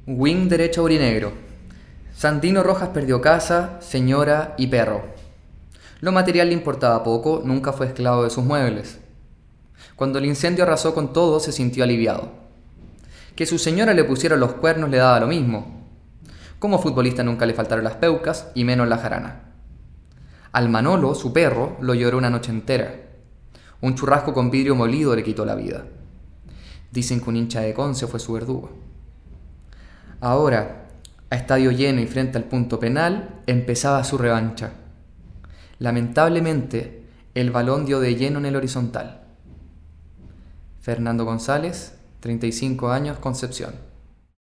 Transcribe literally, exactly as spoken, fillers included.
Wing derecho aurinegro. Sandino Rojas perdió casa, señora y perro. Lo material le importaba poco, nunca fue esclavo de sus muebles. Cuando el incendio arrasó con todo, se sintió aliviado. Que su señora le pusiera los cuernos le daba lo mismo. Como futbolista nunca le faltaron las peucas y menos la jarana. Al Manolo, su perro, lo lloró una noche entera. Un churrasco con vidrio molido le quitó la vida. Dicen que un hincha de Conce fue su verdugo. Ahora, a estadio lleno y frente al punto penal, empezaba su revancha. Lamentablemente, el balón dio de lleno en el horizontal. Fernando González, treinta y cinco años, Concepción.